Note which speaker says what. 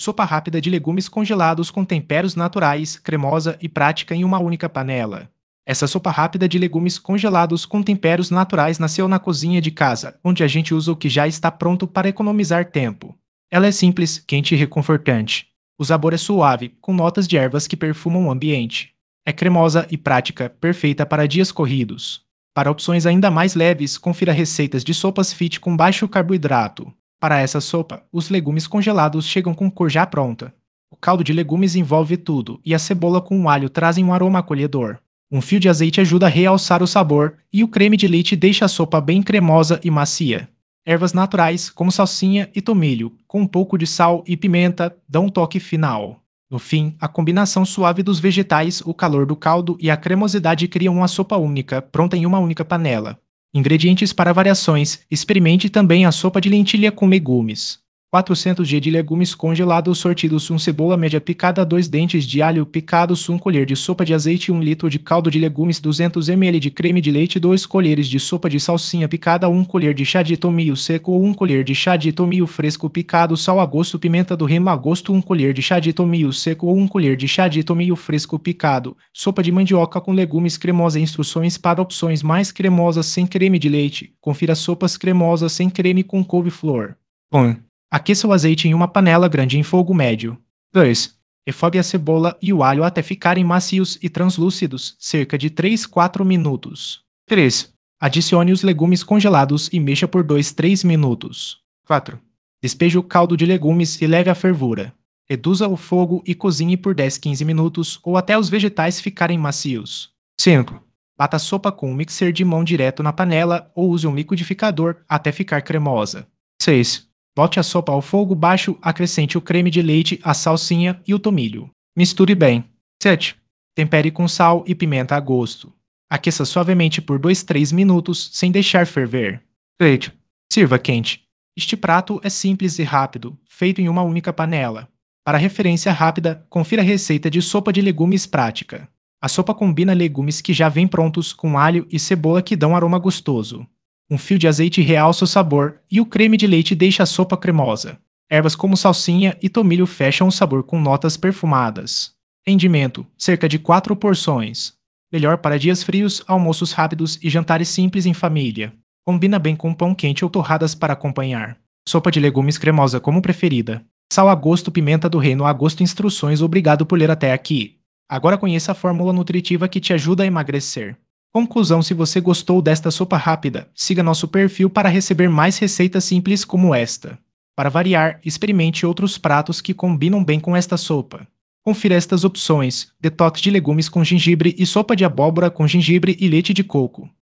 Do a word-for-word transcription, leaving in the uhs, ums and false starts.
Speaker 1: Sopa rápida de legumes congelados com temperos naturais, cremosa e prática em uma única panela. Essa sopa rápida de legumes congelados com temperos naturais nasceu na cozinha de casa, onde a gente usa o que já está pronto para economizar tempo. Ela é simples, quente e reconfortante. O sabor é suave, com notas de ervas que perfumam o ambiente. É cremosa e prática, perfeita para dias corridos. Para opções ainda mais leves, confira receitas de sopas fit com baixo carboidrato. Para essa sopa, os legumes congelados chegam com cor já pronta. O caldo de legumes envolve tudo, e a cebola com o alho trazem um aroma acolhedor. Um fio de azeite ajuda a realçar o sabor, e o creme de leite deixa a sopa bem cremosa e macia. Ervas naturais, como salsinha e tomilho, com um pouco de sal e pimenta, dão um toque final. No fim, a combinação suave dos vegetais, o calor do caldo e a cremosidade criam uma sopa única, pronta em uma única panela. Ingredientes para variações: experimente também a sopa de lentilha com legumes. quatrocentos gramas de legumes congelados sortidos, uma cebola média picada, dois dentes de alho picados, uma colher de sopa de azeite, um litro de caldo de legumes, duzentos mililitros de creme de leite, duas colheres de sopa de salsinha picada, uma colher de chá de tomilho seco ou uma colher de chá de tomilho fresco picado, sal a gosto, pimenta do reino a gosto, uma colher de chá de tomilho seco ou uma colher de chá de tomilho fresco picado, sopa de mandioca com legumes cremosa. Instruções para opções mais cremosas sem creme de leite. Confira sopas cremosas sem creme com couve-flor. um. Aqueça o azeite em uma panela grande em fogo médio. dois. Refogue a cebola e o alho até ficarem macios e translúcidos, cerca de três a quatro minutos. três. Adicione os legumes congelados e mexa por dois a três minutos. quatro. Despeje o caldo de legumes e leve à fervura. Reduza o fogo e cozinhe por dez a quinze minutos ou até os vegetais ficarem macios. cinco. Bata a sopa com um mixer de mão direto na panela ou use um liquidificador até ficar cremosa. seis. Bote a sopa ao fogo baixo, acrescente o creme de leite, a salsinha e o tomilho. Misture bem. sete. Tempere com sal e pimenta a gosto. Aqueça suavemente por dois a três minutos, sem deixar ferver. oito. Sirva quente. Este prato é simples e rápido, feito em uma única panela. Para referência rápida, confira a receita de sopa de legumes prática. A sopa combina legumes que já vêm prontos com alho e cebola que dão aroma gostoso. Um fio de azeite realça o sabor e o creme de leite deixa a sopa cremosa. Ervas como salsinha e tomilho fecham o sabor com notas perfumadas. Rendimento: cerca de quatro porções. Melhor para dias frios, almoços rápidos e jantares simples em família. Combina bem com pão quente ou torradas para acompanhar. Sopa de legumes cremosa como preferida. Sal a gosto, pimenta do reino a gosto. Instruções. Obrigado por ler até aqui. Agora conheça a fórmula nutritiva que te ajuda a emagrecer. Conclusão: se você gostou desta sopa rápida, siga nosso perfil para receber mais receitas simples como esta. Para variar, experimente outros pratos que combinam bem com esta sopa. Confira estas opções: detox de legumes com gengibre e sopa de abóbora com gengibre e leite de coco.